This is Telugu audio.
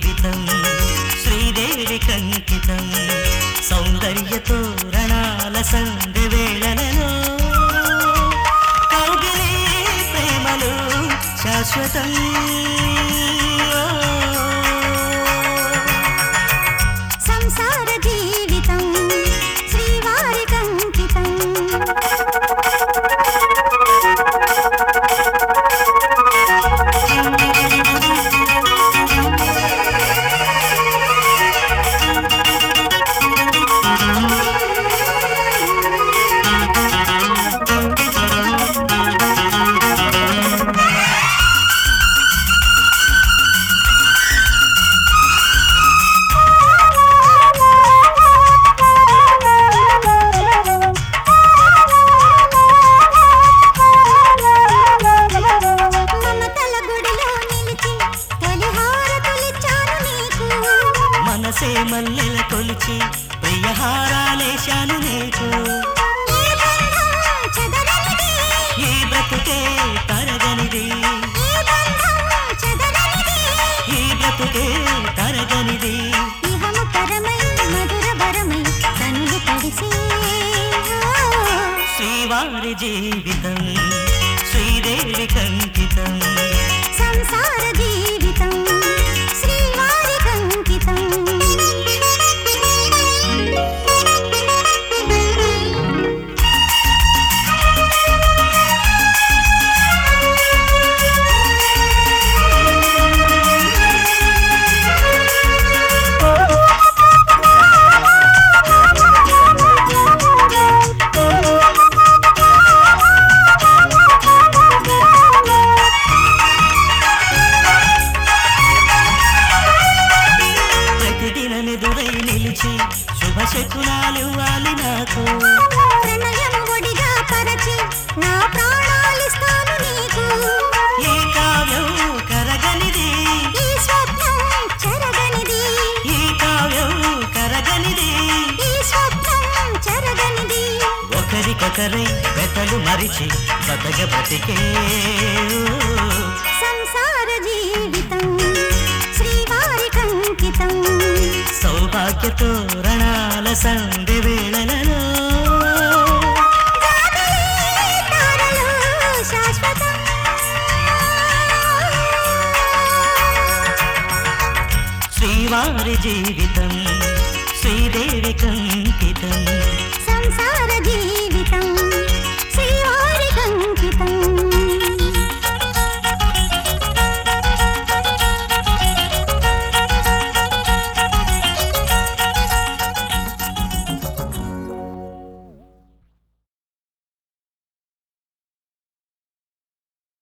జీవితం శ్రీదేవి కంకితం సౌందర్య తోరణాల సంధ్య వేళలలో కౌగిలి ప్రేమలు శాశ్వతం సంసార జీవితం శ్రీవారి కంకితం మనసే మల్లెల కొలిచి ప్రియహారాలేశాను నీకు ఈ బ్రతుకే తరగనిది ఈ బ్రతుకే తరగనిది శ్రీవారి జీవితం శ్రీదేవి కంకితం సంసార జీవితం శ్రీవారి కంకితం శుభశకునాలివ్వాలి నాకు ప్రణయం ఒడిగా పరచి నా ప్రాణాలిస్తాను నీకు ఈ కావ్యం కరగనిది ఈ స్వప్నం చెరగనిది ఈ కావ్యం కరగనిది ఈ స్వప్నం చెరగనిది ఒకరికొకరై వెతలు మరిచి బతికే సంసార జీవితం శ్రీవారి కంకితం సౌభాగ్య తోరణాల సంధ్య వేళలలో శాశ్వతం శ్రీవారి జీవితం శ్రీదేవి కంకితం సంసార జీవితం